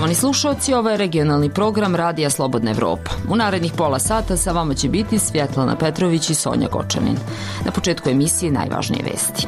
Poštovani slušalci, ovo je regionalni program Radija Slobodna Evropa. U narednih pola sata sa vama će biti Svjetlana Petrović i Sonja Gočanin. Na početku emisije najvažnije vesti.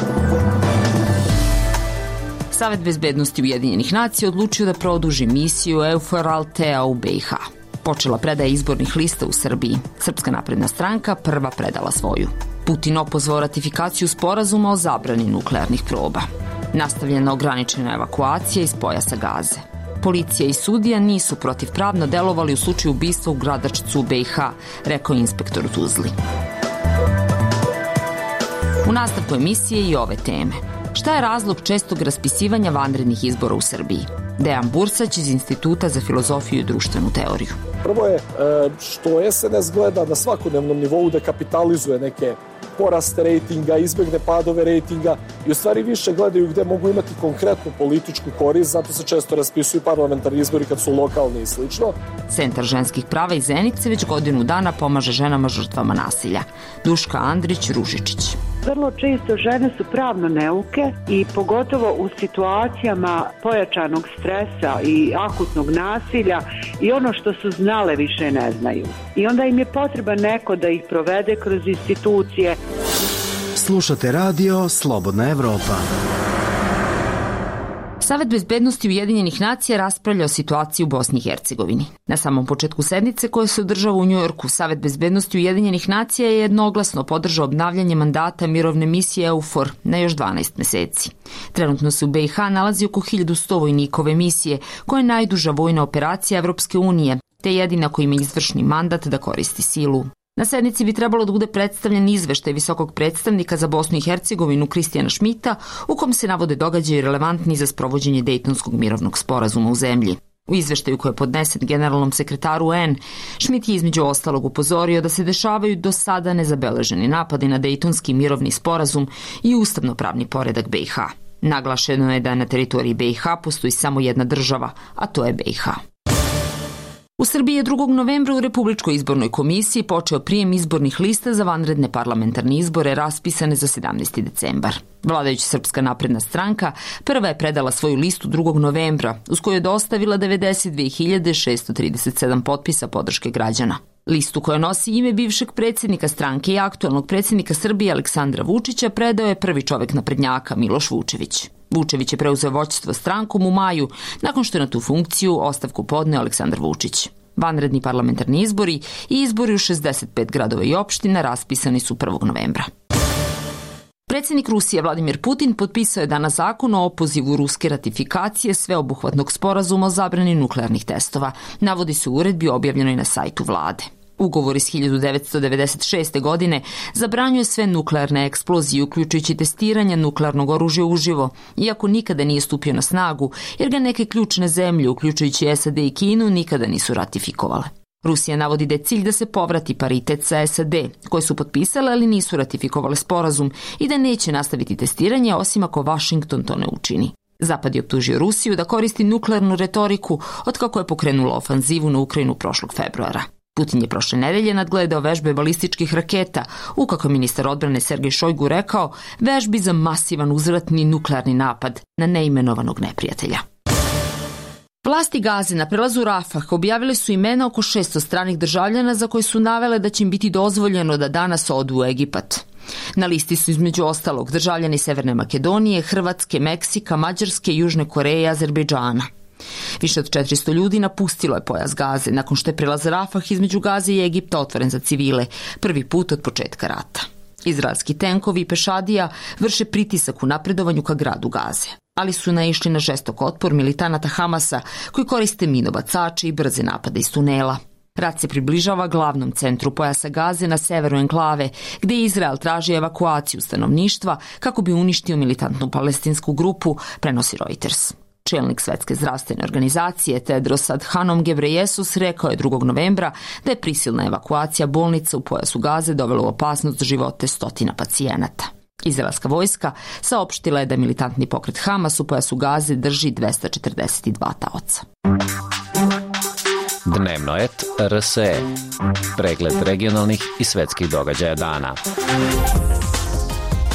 Savet bezbednosti Ujedinjenih nacija odlučio da produži misiju EUFOR Althea u BiH. Počela predaja izbornih lista u Srbiji. Srpska napredna stranka prva predala svoju. Putin opozvao ratifikaciju sporazuma o zabrani nuklearnih proba. Nastavljena ograničena evakuacija iz pojasa Gaze. Policija i sudija nisu protivpravno delovali u slučaju ubistva u Gradačcu u BiH, rekao inspektor u Tuzli. U nastavku emisije i ove teme. Šta je razlog čestog raspisivanja vanrednih izbora u Srbiji? Dejan Bursać iz Instituta za filozofiju i društvenu teoriju. Prvo je što SNS gleda na svakodnevnom nivou da kapitalizuje neke poraste rejtinga, izbjegne padove rejtinga i u stvari više gledaju gde mogu imati konkretnu političku korist, zato se često raspisuju parlamentarni izbori kad su lokalni i slično. Centar ženskih prava iz Zenice već godinu dana pomaže ženama žrtvama nasilja. Duška Andrić-Ružičić. Vrlo često žene su pravno neuke i pogotovo u situacijama pojačanog stresa i akutnog nasilja i ono što su znale više ne znaju. I onda im je potreban neko da ih provede kroz institucije. Slušate radio Slobodna Evropa. Savet bezbednosti Ujedinjenih nacija raspravlja o situaciji u Bosni i Hercegovini. Na samom početku sednice koja se održava u Njujorku, Savet bezbednosti Ujedinjenih nacija je jednoglasno podržao obnavljanje mandata mirovne misije EUFOR na još 12 meseci. Trenutno se u BiH nalazi oko 1100 vojnika ove misije, koja je najduža vojna operacija Evropske unije, te jedina koja ima izvršni mandat da koristi silu. Na sednici bi trebalo da bude predstavljen izveštaj visokog predstavnika za Bosnu i Hercegovinu Kristijana Šmita, u kom se navode događaji relevantni za sprovođenje Dejtonskog mirovnog sporazuma u zemlji. U izveštaju koji je podnesen generalnom sekretaru UN, Šmit je između ostalog upozorio da se dešavaju do sada nezabeleženi napadi na Dejtonski mirovni sporazum i ustavnopravni poredak BiH. Naglašeno je da na teritoriji BiH postoji samo jedna država, a to je BiH. U Srbiji je 2. novembra u Republičkoj izbornoj komisiji počeo prijem izbornih lista za vanredne parlamentarne izbore raspisane za 17. decembar. Vladajuća Srpska napredna stranka prva je predala svoju listu 2. novembra, uz koju je dostavila 92.637 potpisa podrške građana. Listu koja nosi ime bivšeg predsjednika stranke i aktualnog predsjednika Srbije Aleksandra Vučića predao je prvi čovjek naprednjaka Miloš Vučević. Vučević je preuzeo vođstvo strankom u maju, nakon što je na tu funkciju ostavku podneo Aleksandar Vučić. Vanredni parlamentarni izbori i izbori u 65 gradova i opština raspisani su 1. novembra. Predsjednik Rusije Vladimir Putin potpisao je danas zakon o opozivu ruske ratifikacije sveobuhvatnog sporazuma o zabrani nuklearnih testova, navodi se u uredbi objavljenoj na sajtu vlade. Ugovor iz 1996. godine zabranjuje sve nuklearne eksplozije, uključujući testiranje nuklearnog oružja uživo, iako nikada nije stupio na snagu, jer ga neke ključne zemlje, uključujući SAD i Kinu, nikada nisu ratifikovale. Rusija navodi da je cilj da se povrati paritet sa SAD, koje su potpisale, ali nisu ratifikovale sporazum, i da neće nastaviti testiranje, osim ako Washington to ne učini. Zapad je optužio Rusiju da koristi nuklearnu retoriku otkako je pokrenula ofanzivu na Ukrajinu prošlog februara. Putin je prošle nedelje nadgledao vežbe balističkih raketa, u kako je ministar odbrane Sergej Šojgu rekao, vežbi za masivan uzvratni nuklearni napad na neimenovanog neprijatelja. Vlasti Gaze na prelazu Rafah objavile su imena oko 600 stranih državljana za koje su navele da će im biti dozvoljeno da danas odu u Egipat. Na listi su između ostalog državljani Severne Makedonije, Hrvatske, Meksika, Mađarske, Južne Koreje i Azerbejdžana. Više od 400 ljudi napustilo je pojas Gaze nakon što je prelaz Rafah između Gaze i Egipta otvoren za civile, prvi put od početka rata. Izraelski tenkovi i pešadija vrše pritisak u napredovanju ka gradu Gaze, ali su naišli na žestok otpor militanata Hamasa koji koriste minobacače i brze napade iz tunela. Rat se približava glavnom centru pojasa Gaze na severu enklave, gde Izrael traži evakuaciju stanovništva kako bi uništio militantnu palestinsku grupu, prenosi Reuters. Čelnik Svetske zdravstvene organizacije Tedros Adhanom Ghebreyesus rekao je 2. novembra da je prisilna evakuacija bolnica u pojasu Gaze dovela u opasnost živote stotina pacijenata. Izraelska vojska saopštila je da militantni pokret Hamas u pojasu Gaze drži 242 taoca. Dnevnoet RSE. Pregled regionalnih i svetskih događaja dana.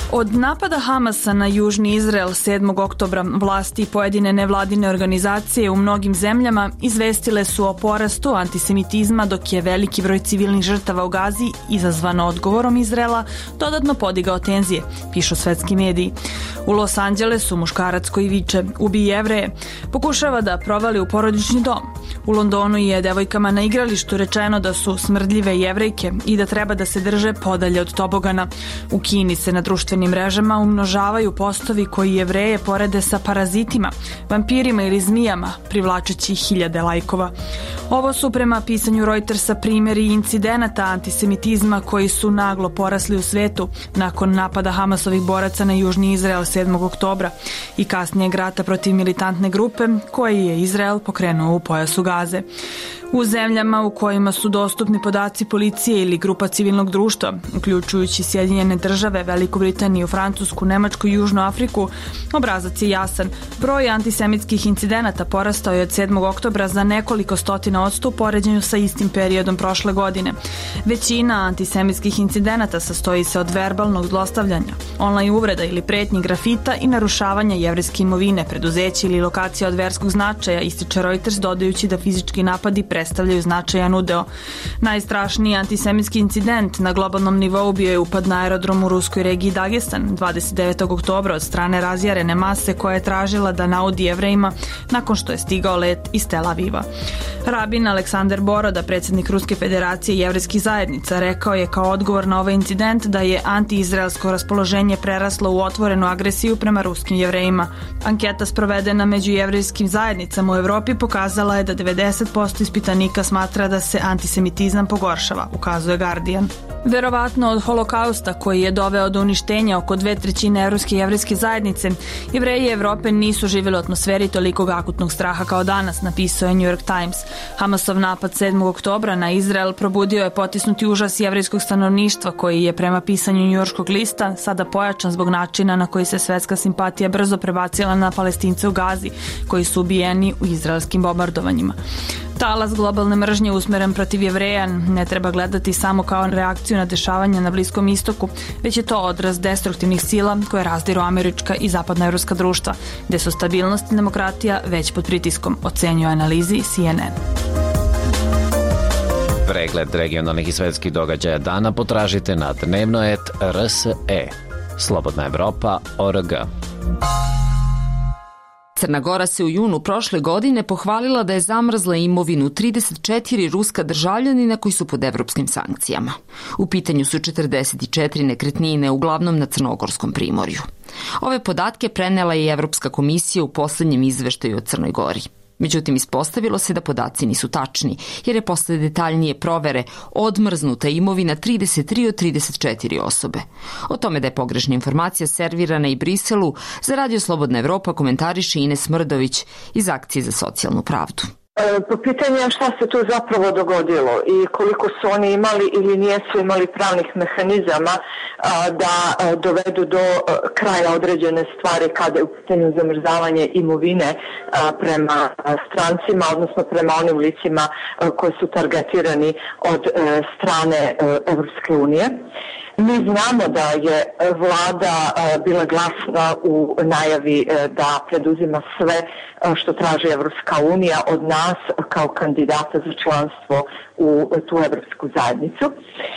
Od napada Hamasa na južni Izrael 7. oktobra vlasti i pojedine nevladine organizacije u mnogim zemljama izvestile su o porastu antisemitizma, dok je veliki broj civilnih žrtava u Gazi, izazvano odgovorom Izraela, dodatno podigao tenzije, pišu svetski mediji. U Los Angelesu muškarac koji viče "Ubij Jevreje" pokušava da provali u porodični dom. U Londonu je devojkama na igralištu rečeno da su smrdljive Jevrejke i da treba da se drže podalje od tobogana. U Kini se na društvenim mrežama umnožavaju postovi koji Jevreje porede sa parazitima, vampirima ili zmijama, privlačeći hiljade lajkova. Ovo su prema pisanju Reutersa primjeri incidenata antisemitizma koji su naglo porasli u svetu nakon napada Hamasovih boraca na južni Izrael 7. oktobra i kasnijeg rata protiv militantne grupe koji je Izrael pokrenuo u pojasu Gaze. U zemljama u kojima su dostupni podaci policije ili grupa civilnog društva, uključujući Sjedinjene države, Veliku Britaniju, Francusku, Nemačku i Južnu Afriku, obrazac je jasan. Broj antisemitskih incidenata porastao je od 7. oktobra za nekoliko stotina odsto u poređenju sa istim periodom prošle godine. Većina antisemitskih incidenata sastoji se od verbalnog zlostavljanja, online uvreda ili pretnji, grafita i narušavanja jevrejske imovine, preduzeća ili lokacija od verskog značaja, ističe Reuters, dodajući da fizički napadi predstavljaju značajan udeo. Najstrašniji antisemitski incident na globalnom nivou bio je upad na aerodrom u ruskoj regiji Dagestan 29. oktobra od strane razjarene mase koja je tražila da naudi Jevrejima nakon što je stigao let iz Tel Aviva. Rabin Aleksandar Boroda, predsjednik Ruske federacije jevrejskih zajednica, rekao je kao odgovor na ovaj incident da je antiizraelsko raspoloženje preraslo u otvorenu agresiju prema ruskim Jevrejima. Anketa sprovedena među jevrejskim zajednicama u Evropi pokazala je da 90% ispitanika smatra da se antisemitizam pogoršava, ukazuje Guardian. Verovatno od holokausta koji je doveo do uništenja oko 2/3 evropske jevrejske zajednice, Jevreji Evrope nisu živjeli u atmosferi tolikog akutnog straha kao danas, napisao je New York Times. Hamasov napad 7. oktobra na Izrael probudio je potisnuti užas jevrejskog stanovništva koji je prema pisanju njujorškog lista sada pojačan zbog načina na koji se svetska simpatija brzo prebacila na Palestince u Gazi, koji su ubijeni u izraelskim bombardovanjima. Talas globalne mržnje usmeren protiv Jevreja ne treba gledati samo kao reakciju na dešavanja na Bliskom istoku, već je to odraz destruktivnih sila koje razdiru američka i zapadnoevropska društva, gde su stabilnost i demokratija već pod pritiskom, ocenjuje analizi CNN. Pregled regionalnih i svetskih događaja dana potražite na dnevnoet.rse. Slobodna Evropa.org. Crna Gora se u junu prošle godine pohvalila da je zamrzla imovinu 34 ruska državljanina koji su pod evropskim sankcijama. U pitanju su 44 nekretnine, uglavnom na Crnogorskom primorju. Ove podatke prenela je Evropska komisija u poslednjem izveštaju o Crnoj Gori. Međutim, ispostavilo se da podaci nisu tačni, jer je posle detaljnije provere odmrznuta imovina 33 od 34 osobe. O tome da je pogrešna informacija servirana i Briselu, za Radio Slobodna Evropa komentariše Ines Mrdović iz Akcije za socijalnu pravdu. Po pitanju šta se tu zapravo dogodilo i koliko su oni imali ili nijesu imali pravnih mehanizama da dovedu do kraja određene stvari kada je u pitanju zamrzavanje imovine prema strancima, odnosno prema onim licima koji su targetirani od strane Evropske unije. Mi znamo da je vlada bila glasna u najavi da preduzima sve što traži Evropska unija od nas kao kandidata za članstvo u tu Evropsku zajednicu.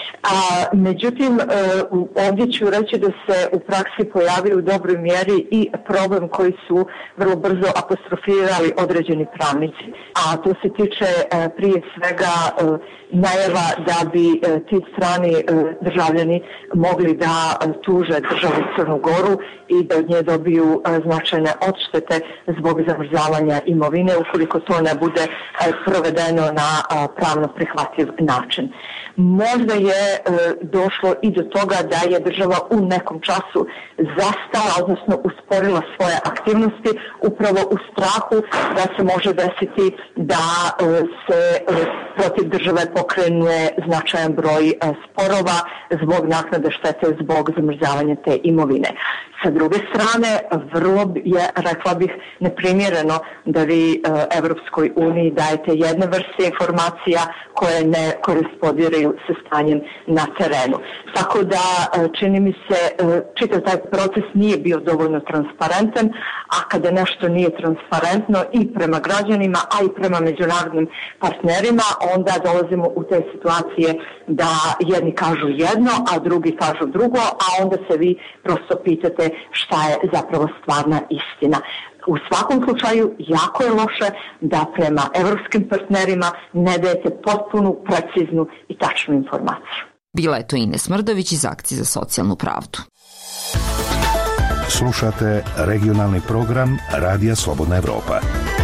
Međutim, ovdje ću reći da se u praksi pojavio u dobroj mjeri i problem koji su vrlo brzo apostrofirali određeni pravnici. A to se tiče prije svega najava da bi ti strani državljani mogli da tuže državu Crnu Goru i da od nje dobiju značajne odštete zbog zamrzavanja imovine ukoliko to ne bude provedeno na pravno prihvatljiv način. Možda je došlo i do toga da je država u nekom času zastala, odnosno usporila svoje aktivnosti upravo u strahu da se može desiti da se protiv države pokrene značajan broj sporova zbog naknade štete zbog zamrzavanja te imovine. Sa druge strane, vrlo je, rekla bih, neprimjereno da vi Evropskoj uniji dajete jedne vrste informacija koje ne korespondiraju sa stanjem na terenu. Tako da čini mi se čitav taj proces nije bio dovoljno transparentan, a kada nešto nije transparentno i prema građanima, a i prema međunarodnim partnerima, onda dolazimo u te situacije da jedni kažu jedno, a drugi kažu drugo, a onda se vi prosto pitate šta je zapravo stvarna istina. U svakom slučaju jako je loše da prema evropskim partnerima ne dajete potpunu, preciznu i tačnu informaciju. Bila je to Ines Mrdović iz Akcije za socijalnu pravdu. Slušate regionalni program Radija Slobodna Evropa.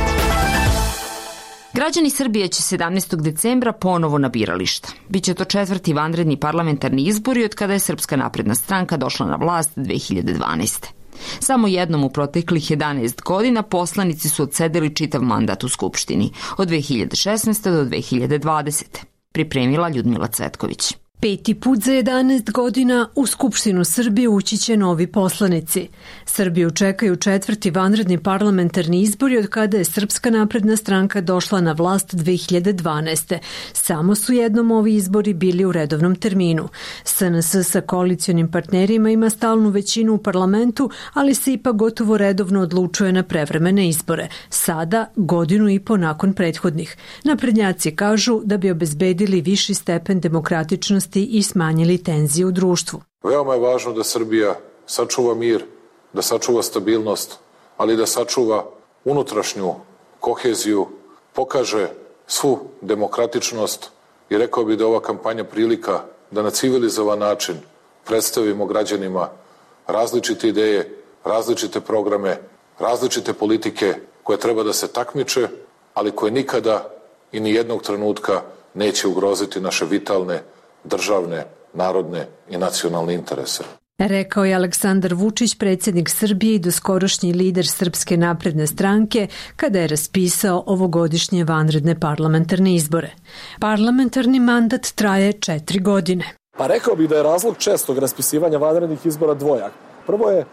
Građani Srbije će 17. decembra ponovo na birališta. Biće to 4. vanredni parlamentarni izbori od kada je Srpska napredna stranka došla na vlast 2012. Samo jednom u proteklih 11 godina poslanici su odsedeli čitav mandat u Skupštini, od 2016. do 2020. Pripremila Ljudmila Cvetković. 5. put za 11 godina u Skupštinu Srbije ući će novi poslanici. Srbiju čekaju 4. vanredni parlamentarni izbori od kada je Srpska napredna stranka došla na vlast 2012. Samo su jednom ovi izbori bili u redovnom terminu. SNS sa koalicionim partnerima ima stalnu većinu u parlamentu, ali se ipak gotovo redovno odlučuje na prevremene izbore. Sada, godinu i po nakon prethodnih. Naprednjaci kažu da bi obezbedili viši stepen demokratičnosti i smanjili tenzije u društvu. Veoma je važno da Srbija sačuva mir, da sačuva stabilnost, ali da sačuva unutrašnju koheziju, pokaže svu demokratičnost i rekao bi da ova kampanja prilika da na civilizovan način predstavimo građanima različite ideje, različite programe, različite politike koje treba da se takmiče, ali koje nikada i ni jednog trenutka neće ugroziti naše vitalne državne, narodne i nacionalne interese. Rekao je Aleksandar Vučić, predsjednik Srbije i doskorošnji lider Srpske napredne stranke, kada je raspisao ovogodišnje vanredne parlamentarne izbore. Parlamentarni mandat traje 4 godine. Pa rekao bih da je razlog čestog raspisivanja vanrednih izbora dvojak. Prvo je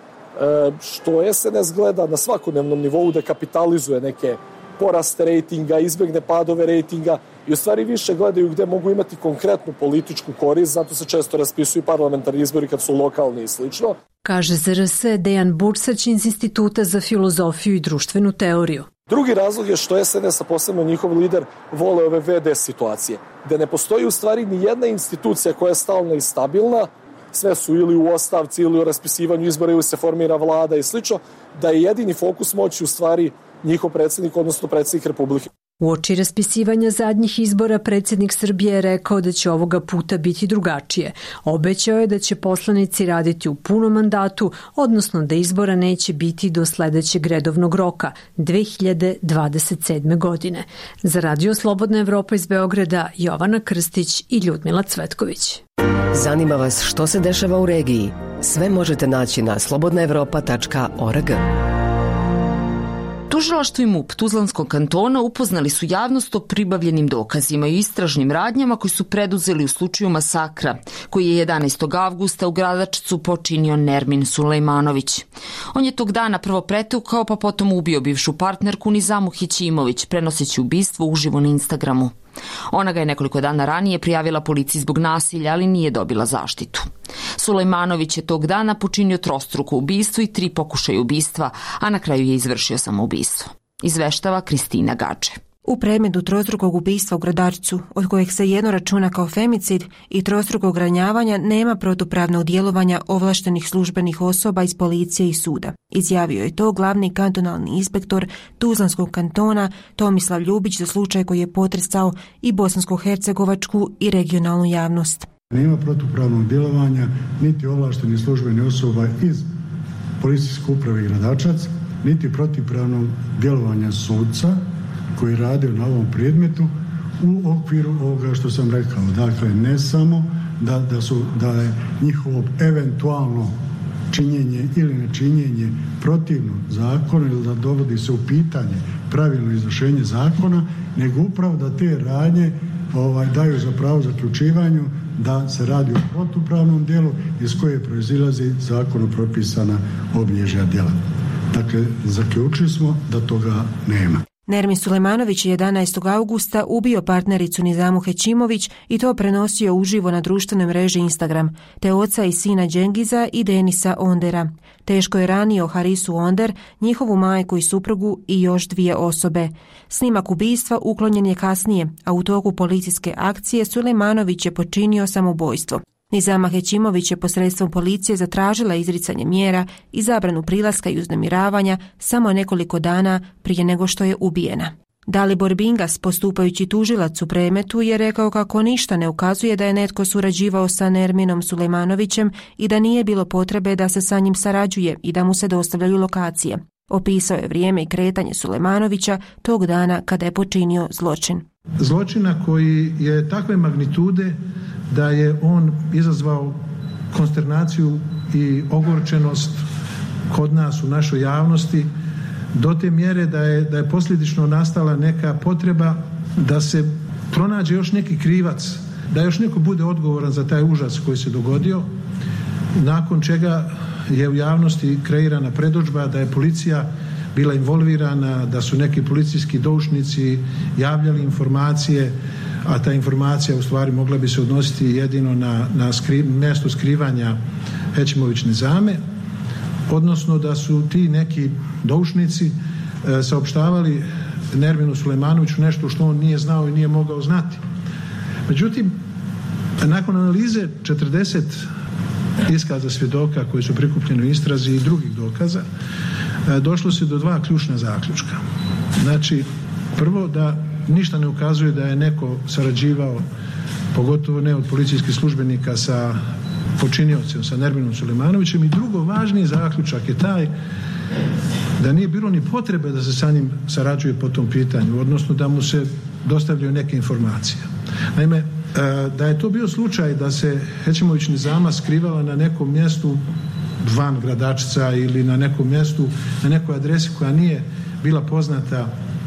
što SNS gleda na svakodnevnom nivou da kapitalizuje neke poraste rejtinga, izbegne padove rejtinga i u stvari više gledaju gde mogu imati konkretnu političku korist, zato se često raspisuju parlamentarni izbori kad su lokalni i slično. Kaže za RS Dejan Bursać iz Instituta za filozofiju i društvenu teoriju. Drugi razlog je što SNS, a posebno njihov lider, vole ove VD situacije, gde ne postoji u stvari ni jedna institucija koja je stalna i stabilna, sve su ili u ostavci ili u raspisivanju izbora ili se formira vlada i slično, da je jedini fokus moći u stvari njihov predsjednik, odnosno predsjednik Republike. Uoči raspisivanja zadnjih izbora predsjednik Srbije je rekao da će ovoga puta biti drugačije. Obećao je da će poslanici raditi u punom mandatu, odnosno da izbora neće biti do sledećeg redovnog roka, 2027. godine. Za Radio Slobodna Evropa iz Beograda, Jovana Krstić i Ljudmila Cvetković. Zanima vas što se dešava u regiji? Sve možete naći na slobodnaevropa.org. Tužilaštvo i MUP Tuzlanskog kantona upoznali su javnost o pribavljenim dokazima i istražnim radnjama koji su preduzeli u slučaju masakra, koji je 11. avgusta u Gradačcu počinio Nermin Sulejmanović. On je tog dana prvo pretukao, pa potom ubio bivšu partnerku Nizamu Hićimović, prenoseći ubistvo uživo na Instagramu. Ona ga je nekoliko dana ranije prijavila policiji zbog nasilja, ali nije dobila zaštitu. Sulejmanović je tog dana počinio trostruko ubistvo i 3 pokušaja ubistva, a na kraju je izvršio samoubistvo. Izveštava Kristina Gače. U predmetu trostrukog ubistva u Gradačcu, od kojeg se jedno računa kao femicid, i trostrukog ranjavanja nema protupravnog djelovanja ovlaštenih službenih osoba iz policije i suda. Izjavio je to glavni kantonalni inspektor Tuzlanskog kantona Tomislav Ljubić za slučaj koji je potresao i bosansko-hercegovačku i regionalnu javnost. Nema protupravnog djelovanja niti ovlaštenih službenih osoba iz policijske uprave Gradačac, niti protupravnog djelovanja sudca koji radi na ovom predmetu u okviru ovoga što sam rekao. Dakle, ne samo da je njihovo eventualno činjenje ili nečinjenje protivno zakonu ili da dovodi se u pitanje pravilno izvršenje zakona, nego upravo da te radnje daju za pravo zaključivanju da se radi o protupravnom djelu iz koje proizilazi zakonom propisana obilježja djela. Dakle, zaključili smo da toga nema. Nermin Sulejmanović je 11. augusta ubio partnericu Nizamu Hećimović i to prenosio uživo na društvenoj mreži Instagram, te oca i sina Džengiza i Denisa Ondera. Teško je ranio Harisu Onder, njihovu majku i suprugu i još 2 osobe. Snimak ubistva uklonjen je kasnije, a u toku policijske akcije Sulejmanović je počinio samoubojstvo. Nizama Hećimović je posredstvom policije zatražila izricanje mjera i zabranu prilaska i uznemiravanja samo nekoliko dana prije nego što je ubijena. Dalibor Bingas, postupajući tužilac u predmetu, je rekao kako ništa ne ukazuje da je netko surađivao sa Nerminom Sulejmanovićem i da nije bilo potrebe da se sa njim sarađuje i da mu se dostavljaju lokacije. Opisao je vrijeme i kretanje Sulejmanovića tog dana kada je počinio zločin. Zločina koji je takve magnitude da je on izazvao konsternaciju i ogorčenost kod nas u našoj javnosti do te mjere da je posljedično nastala neka potreba da se pronađe još neki krivac, da još neko bude odgovoran za taj užas koji se dogodio, nakon čega je u javnosti kreirana predodžba da je policija bila involvirana, da su neki policijski doušnici javljali informacije, a ta informacija u stvari mogla bi se odnositi jedino na mjesto skrivanja Hećimović Nizame, odnosno da su ti neki doušnici saopštavali Nerminu Sulejmanoviću nešto što on nije znao i nije mogao znati. Međutim, nakon analize 40 iskaza svjedoka koji su prikupljeni u istrazi i drugih dokaza, došlo se do 2 ključna zaključka. Znači, prvo da ništa ne ukazuje da je neko sarađivao, pogotovo ne od policijskih službenika, sa počiniocem, sa Nerminom Sulejmanovićem, i drugo, važniji zaključak je taj da nije bilo ni potrebe da se sa njim sarađuje po tom pitanju, odnosno da mu se dostavljaju neke informacije. Naime, da je to bio slučaj da se Hećimović Nizama skrivala na nekom mjestu van Gradačca ili na nekom mjestu, na nekoj adresi koja nije bila poznata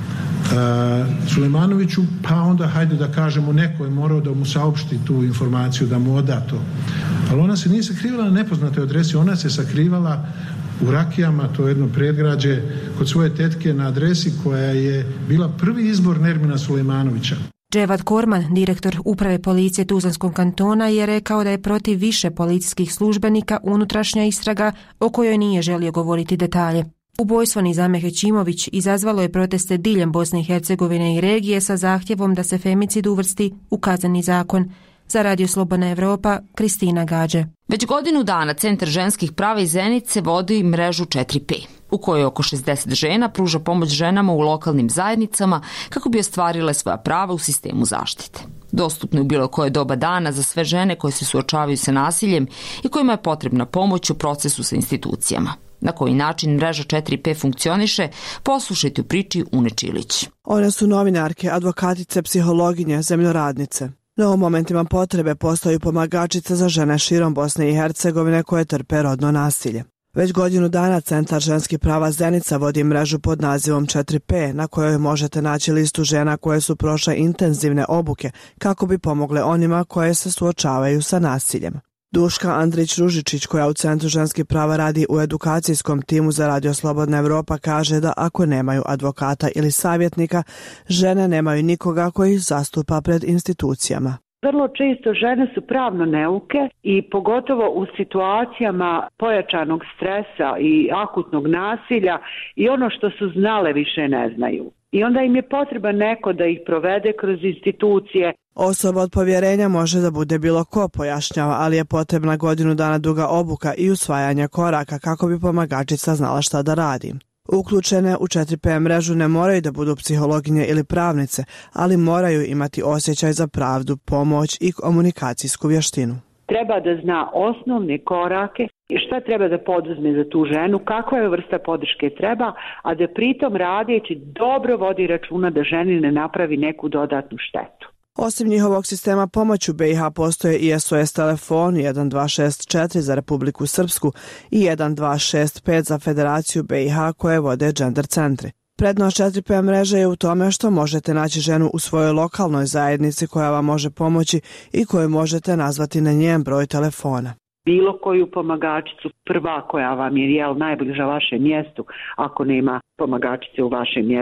Sulejmanoviću, pa onda hajde da kažemo neko je morao da mu saopšti tu informaciju, da mu oda to. Ali ona se nije sakrivala na nepoznatoj adresi, ona se sakrivala u Rakijama, to je jedno predgrađe, kod svoje tetke na adresi koja je bila prvi izbor Nermina Sulejmanovića. Dževad Korman, direktor uprave policije Tuzlanskog kantona, je rekao da je protiv više policijskih službenika unutrašnja istraga o kojoj nije želio govoriti detalje. Ubojstvo Nizame Hećimović izazvalo je proteste diljem Bosne i Hercegovine i regije sa zahtjevom da se femicid uvrsti u kazneni zakon. Za Radio Slobodna Evropa, Kristina Gađe. Već godinu dana Centar ženskih prava iz Zenice vodi mrežu 4P, u kojoj oko 60 žena pruža pomoć ženama u lokalnim zajednicama kako bi ostvarile svoja prava u sistemu zaštite. Dostupno je u bilo koje doba dana za sve žene koje se suočavaju sa nasiljem i kojima je potrebna pomoć u procesu sa institucijama. Na koji način mreža 4P funkcioniše, poslušajte u priči Une Čilić. One su novinarke, advokatice, psihologinje, zemljoradnice. No u momentima potrebe postaju pomagačice za žene širom Bosne i Hercegovine koje trpe rodno nasilje. Već godinu dana Centar ženskih prava Zenica vodi mrežu pod nazivom 4P, na kojoj možete naći listu žena koje su prošle intenzivne obuke kako bi pomogle onima koje se suočavaju sa nasiljem. Duška Andrić-Ružičić, koja u Centru ženskih prava radi u edukacijskom timu za Radio Slobodna Evropa, kaže da ako nemaju advokata ili savjetnika, žene nemaju nikoga koji ih zastupa pred institucijama. Vrlo često žene su pravno neuke i pogotovo u situacijama pojačanog stresa i akutnog nasilja i ono što su znale više ne znaju. I onda im je potreban neko da ih provede kroz institucije. Osoba od povjerenja može da bude bilo ko, pojašnjava, ali je potrebna godinu dana duga obuka i usvajanje koraka kako bi pomagačica znala šta da radi. Uključene u 4P mrežu ne moraju da budu psihologinje ili pravnice, ali moraju imati osjećaj za pravdu, pomoć i komunikacijsku vještinu. Treba da zna osnovne korake i šta treba da poduzme za tu ženu, kakva je vrsta podrške treba, a da pritom radeći dobro vodi računa da ženi ne napravi neku dodatnu štetu. Osim njihovog sistema pomoći u BiH postoje i SOS telefon 1264 za Republiku Srpsku i 1265 za Federaciju BiH koje vode gender centri. Prednost 4P mreže je u tome što možete naći ženu u svojoj lokalnoj zajednici koja vam može pomoći i koju možete nazvati na njen broj telefona. Bilo koju pomagačicu, prva koja vam je najbliža vašem mjestu, ako nema pomagačice u vašem mjestu.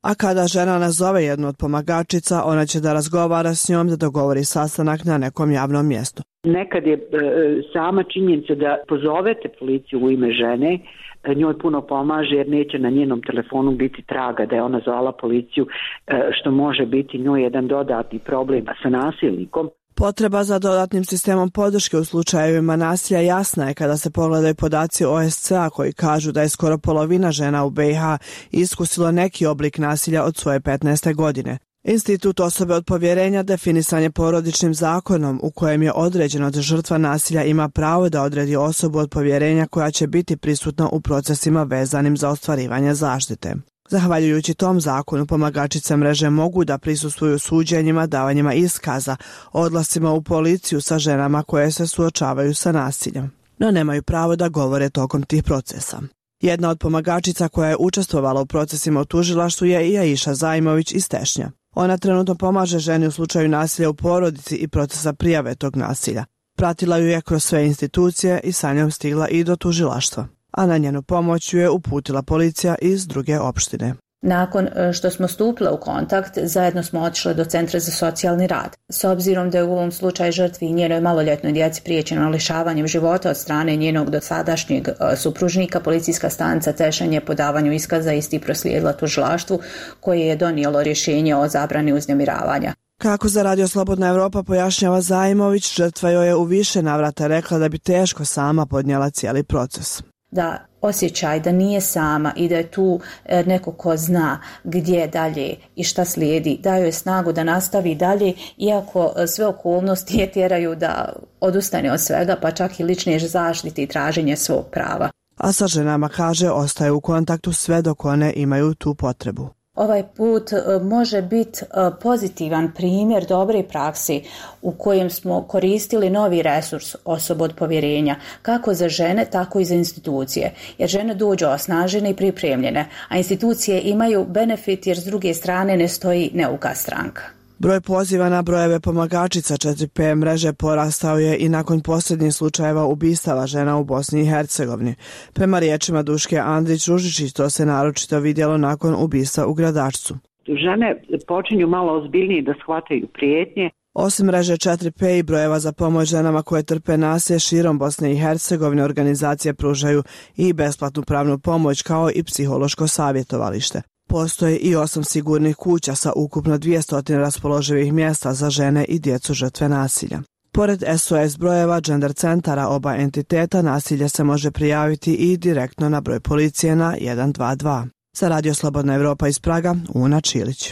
A kada žena nazove jednu od pomagačica, ona će da razgovara s njom da dogovori sastanak na nekom javnom mjestu. Nekad je sama činjenica da pozovete policiju u ime žene, njoj puno pomaže jer neće na njenom telefonu biti traga da je ona zvala policiju, što može biti njoj jedan dodatni problem sa nasilnikom. Potreba za dodatnim sistemom podrške u slučajevima nasilja jasna je kada se pogledaju podaci OSCE-a koji kažu da je skoro polovina žena u BiH iskusilo neki oblik nasilja od svoje 15. godine. Institut osobe od povjerenja definisan je porodičnim zakonom u kojem je određeno da žrtva nasilja ima pravo da odredi osobu od povjerenja koja će biti prisutna u procesima vezanim za ostvarivanje zaštite. Zahvaljujući tom zakonu, pomagačice mreže mogu da prisustvuju suđenjima, davanjima iskaza, odlascima u policiju sa ženama koje se suočavaju sa nasiljem, no nemaju pravo da govore tokom tih procesa. Jedna od pomagačica koja je učestvovala u procesima u tužilaštvu je i Aisha Zajmović iz Tešnja. Ona trenutno pomaže ženi u slučaju nasilja u porodici i procesa prijave tog nasilja. Pratila ju je kroz sve institucije i sa njom stigla i do tužilaštva, a na njenu pomoć ju je uputila policija iz druge opštine. Nakon što smo stupile u kontakt, zajedno smo otišle do Centra za socijalni rad. S obzirom da je u ovom slučaju žrtvi i njenoj maloljetnoj djeci priječeno lišavanjem života od strane njenog dosadašnjeg supružnika, policijska stanica Tešanj je po davanju iskaza isti proslijedila tužilaštvu koje je donijelo rješenje o zabrani uznemiravanja. Kako za Radio Slobodna Evropa pojašnjava Zajmović, žrtva joj je u više navrata rekla da bi teško sama podnijela cijeli proces. Da osjećaj da nije sama i da je tu neko ko zna gdje dalje i šta slijedi, daje joj snagu da nastavi dalje, iako sve okolnosti je tjeraju da odustane od svega, pa čak i lične zaštite i traženje svog prava. A sa ženama, kaže, ostaje u kontaktu sve dok one imaju tu potrebu. Ovaj put može biti pozitivan primjer dobre prakse u kojem smo koristili novi resurs osoba od povjerenja, kako za žene, tako i za institucije. Jer žene dođu osnažene i pripremljene, a institucije imaju benefit jer s druge strane ne stoji neuka stranka. Broj poziva na brojeve pomagačica 4P mreže porastao je i nakon posljednjih slučajeva ubistava žena u Bosni i Hercegovini. Prema riječima Duške Andrić-Ružičić, to se naročito vidjelo nakon ubistva u Gradačcu. Žene počinju malo ozbiljnije da shvataju prijetnje. Osim mreže 4P i brojeva za pomoć ženama koje trpe nasilje širom Bosne i Hercegovine, organizacije pružaju i besplatnu pravnu pomoć kao i psihološko savjetovalište. Postoje i 8 sigurnih kuća sa ukupno 200 raspoloživih mjesta za žene i djecu žrtve nasilja. Pored SOS brojeva gender centara oba entiteta, nasilje se može prijaviti i direktno na broj policije na 122. Za Radio Slobodna Evropa iz Praga, Una Čilić.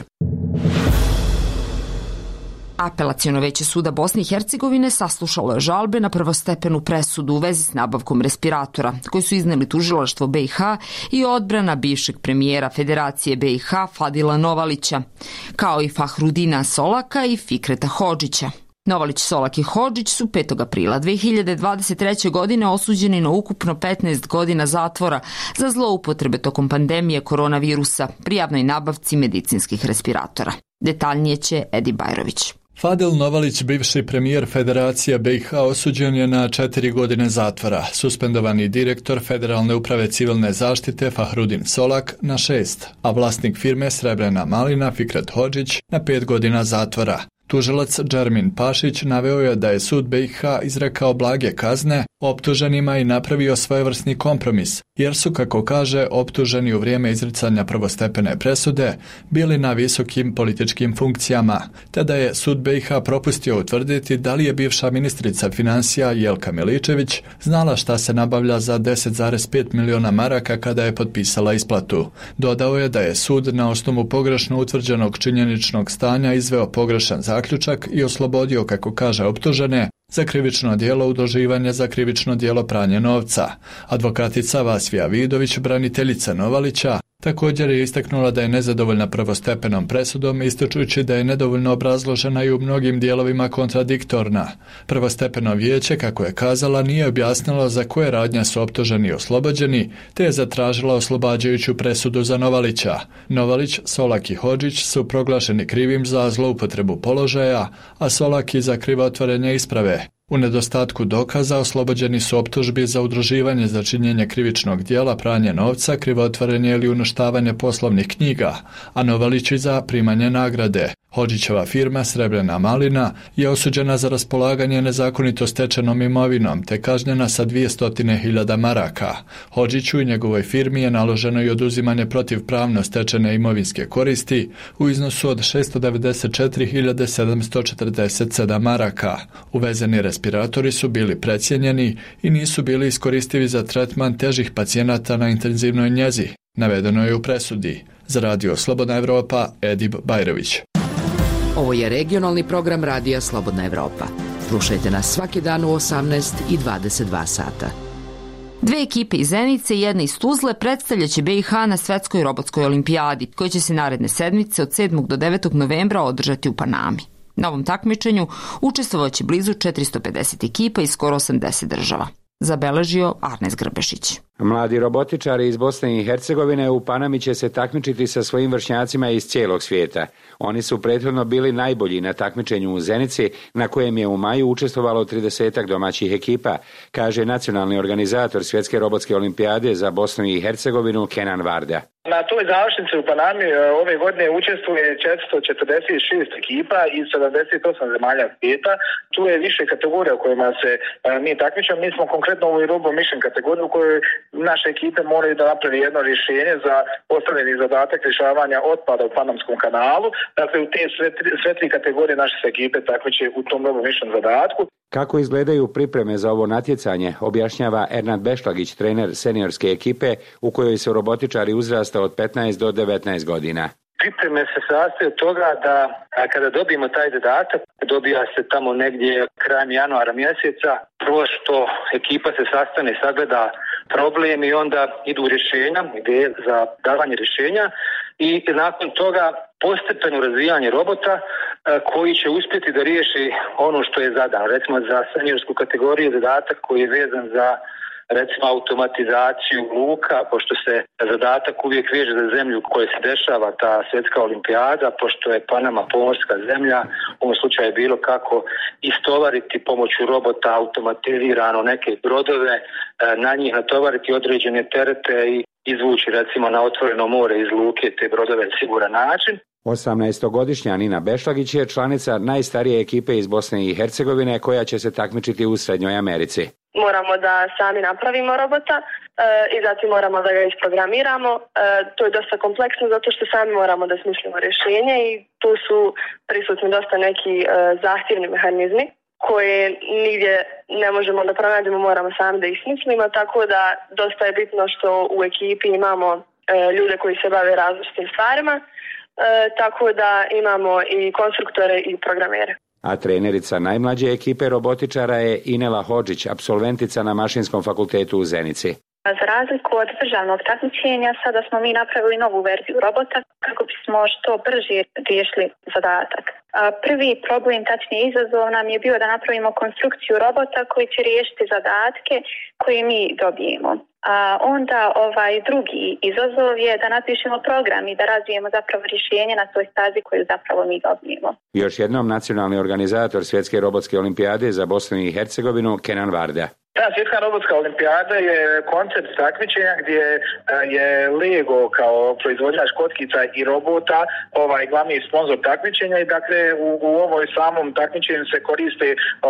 Apelaciono veće suda Bosne i Hercegovine saslušalo je žalbe na prvostepenu presudu u vezi s nabavkom respiratora koji su iznijeli tužilaštvo BiH i odbrana bivšeg premijera Federacije BiH Fadila Novalića, kao i Fahrudina Solaka i Fikreta Hodžića. Novalić, Solak i Hodžić su 5. aprila 2023. godine osuđeni na ukupno 15 godina zatvora za zloupotrebe tokom pandemije koronavirusa pri javnoj nabavci medicinskih respiratora. Detaljnije će Edi Bajrović. Fadil Novalić, bivši premijer Federacije BiH, osuđen je na 4 godine zatvora. Suspendovani direktor Federalne uprave civilne zaštite Fahrudin Solak na 6, a vlasnik firme Srebrena malina Fikret Hodžić na 5 godina zatvora. Tužilac Džermin Pašić naveo je da je sud BiH izrekao blage kazne optuženima i napravio svojevrsni kompromis, jer su, kako kaže, optuženi u vrijeme izricanja prvostepene presude bili na visokim političkim funkcijama, te da je sud BiH propustio utvrditi da li je bivša ministrica financija Jelka Miličević znala šta se nabavlja za 10,5 miliona maraka kada je potpisala isplatu. Dodao je da je sud na osnovu pogrešno utvrđenog činjeničnog stanja izveo pogrešan zaključak i oslobodio, kako kaže, optužene za krivično djelo udruživanja za krivično djelo pranje novca. Advokatica Vasvija Vidović, braniteljica Novalića, također je istaknula da je nezadovoljna prvostepenom presudom, ističući da je nedovoljno obrazložena i u mnogim dijelovima kontradiktorna. Prvostepeno vijeće, kako je kazala, nije objasnilo za koje radnje su optuženi i oslobođeni, te je zatražila oslobađajuću presudu za Novalića. Novalić, Solak i Hodžić su proglašeni krivim za zloupotrebu položaja, a Solak i za krivotvorenje isprave. U nedostatku dokaza oslobođeni su optužbi za udruživanje za činjenje krivičnog djela, pranje novca, krivotvorenje ili uništavanje poslovnih knjiga, a Novalić i za primanje nagrade. Hodžićeva firma Srebrena malina je osuđena za raspolaganje nezakonito stečenom imovinom te kažnjena sa 200.000 maraka. Hodžiću i njegovoj firmi je naloženo i oduzimanje protivpravno stečene imovinske koristi u iznosu od 694.747 maraka. Uvezeni respiratori su bili precijenjeni i nisu bili iskoristivi za tretman težih pacijenata na intenzivnoj njezi, navedeno je u presudi. Za Radio Slobodna Evropa, Edib Bajrović. Ovo je regionalni program Radija Slobodna Evropa. Slušajte nas svaki dan u 18 i 22 sata. Dve ekipe iz Zenice i jedna iz Tuzle predstavljaće BiH na Svetskoj robotskoj olimpijadi, koja će se naredne sedmice od 7. do 9. novembra održati u Panami. Na ovom takmičenju učestvovaće blizu 450 ekipa iz skoro 80 država. Zabeležio Arnes Grbešić. Mladi robotičari iz Bosne i Hercegovine u Panami će se takmičiti sa svojim vršnjacima iz cijelog svijeta. Oni su prethodno bili najbolji na takmičenju u Zenici, na kojem je u maju učestvovalo 30 domaćih ekipa, kaže nacionalni organizator Svjetske robotske olimpijade za Bosnu i Hercegovinu Kenan Varda. Na toj završnici u Panami ove godine učestvuje 446 ekipa iz 78 zemalja svijeta. Tu je više kategorija u kojima se mi takmičimo. Mi smo konkretno u Robo Mission kategoriju u kojoj naše ekipe moraju da napravi jedno rješenje za postavljeni zadatak rješavanja otpada u Panamskom kanalu. Dakle, u te sve tri kategorije naše se ekipe takmiče u tom Robo Mission zadatku. Kako izgledaju pripreme za ovo natjecanje, objašnjava Ernad Bešlagić, trener seniorske ekipe u kojoj su robotičari uzrasta od 15 do 19 godina. Pripreme se sastoje od toga da kada dobijemo taj zadatak, dobija se tamo negdje krajem januara mjeseca, prvo što ekipa se sastane, sagleda problem i onda idu rješenja, ideje za davanje rješenja i nakon toga postepeno razvijanje robota koji će uspjeti da riješi ono što je zadano. Recimo za seniorsku kategoriju zadatak koji je vezan za recimo automatizaciju luka, pošto se zadatak uvijek veže za zemlju u kojoj se dešava ta svjetska olimpijada, pošto je Panama pomorska zemlja, u ovom slučaju je bilo kako istovariti pomoću robota automatizirano neke brodove, na njih natovariti određene terete i izvući recimo na otvoreno more iz luke te brodove na siguran način. 18-godišnja Nina Bešlagić je članica najstarije ekipe iz Bosne i Hercegovine koja će se takmičiti u Srednjoj Americi. Moramo da sami napravimo robota i zatim moramo da ga isprogramiramo. To je dosta kompleksno zato što sami moramo da smislimo rješenje i tu su prisutni dosta neki zahtjevni mehanizmi koje nigdje ne možemo da pronađemo, moramo sami da ih smislimo, tako da dosta je bitno što u ekipi imamo ljude koji se bave različitim stvarima, tako da imamo i konstruktore i programere. A trenerica najmlađe ekipe robotičara je Inela Hodžić, apsolventica na Mašinskom fakultetu u Zenici. Za razliku od državnog takmičenja, sada smo mi napravili novu verziju robota kako bismo što brže riješili zadatak. Prvi problem, tačnije izazov, nam je bio da napravimo konstrukciju robota koji će riješiti zadatke koje mi dobijemo. A onda drugi izazov je da napišemo program i da razvijemo zapravo rješenje na toj stazi koju zapravo mi dobijemo. Još jednom nacionalni organizator Svjetske robotske olimpijade za Bosnu i Hercegovinu Kenan Varda. Ta svjetska robotska olimpijada je koncept takmičenja gdje je Lego kao proizvođač kockica i robota glavni sponsor takmičenja i dakle u ovoj samom takmičenju se koriste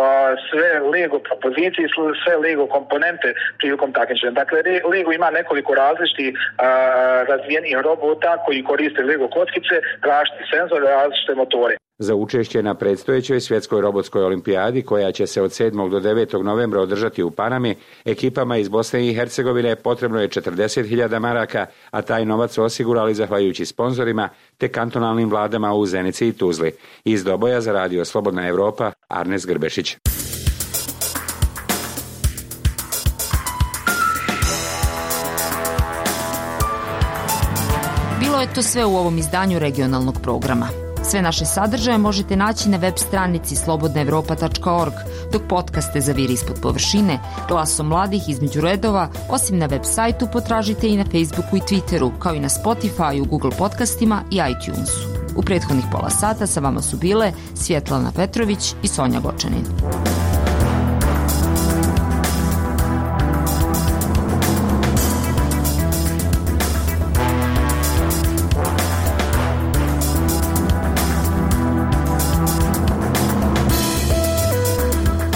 sve Lego propozicije, sve Lego komponente prilikom takmičenja. Dakle, Lego ima nekoliko različitih razvijenih robota koji koriste Lego kockice, različite senzore, različite motore. Za učešće na predstojećoj Svjetskoj robotskoj olimpijadi, koja će se od 7. do 9. novembra održati u Panami, ekipama iz Bosne i Hercegovine potrebno je 40.000 maraka, a taj novac su osigurali zahvaljujući sponzorima te kantonalnim vladama u Zenici i Tuzli. Iz Doboja za Radio Slobodna Evropa, Arnes Grbešić. Bilo je to sve u ovom izdanju regionalnog programa. Sve naše sadržaje možete naći na web stranici slobodnaevropa.org, dok podcaste za Vir ispod površine, Glasom mladih između redova, osim na web sajtu potražite i na Facebooku i Twitteru, kao i na Spotifyu, Google podcastima i iTunesu. U prethodnih pola sata sa vama su bile Svjetlana Petrović i Sonja Gočanin.